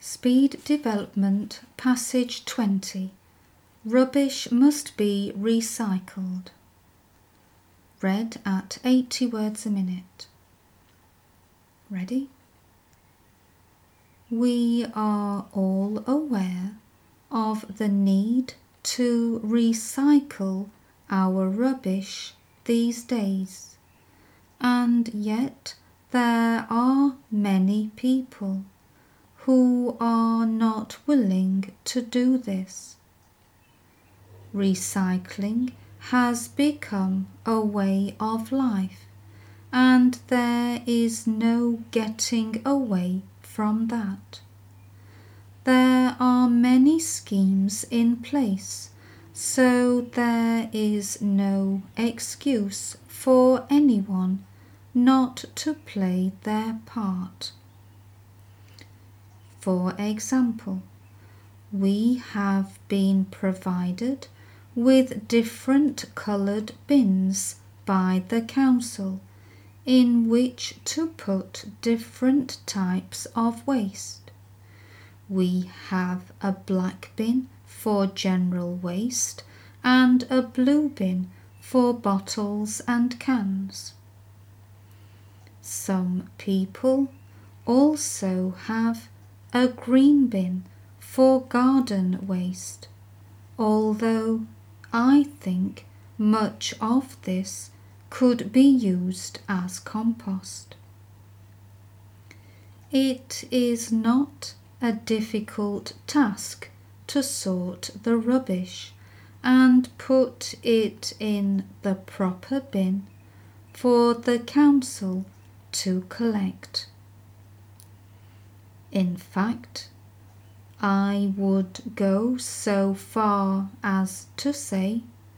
Speed Development, Passage 20. Rubbish must be recycled. Read at 80 words a minute. Ready? We are all aware of the need to recycle our rubbish these days, and yet there are many people who are not willing to do this. Recycling has become a way of life, and there is no getting away from that. There are many schemes in place, so there is no excuse for anyone not to play their part. For example, we have been provided with different coloured bins by the council in which to put different types of waste. We have a black bin for general waste and a blue bin for bottles and cans. Some people also have a green bin for garden waste, although I think much of this could be used as compost. It is not a difficult task to sort the rubbish and put it in the proper bin for the council to collect. In fact, I would go so far as to say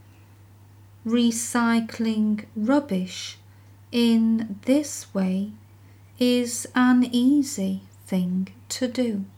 recycling rubbish in this way is an easy thing to do.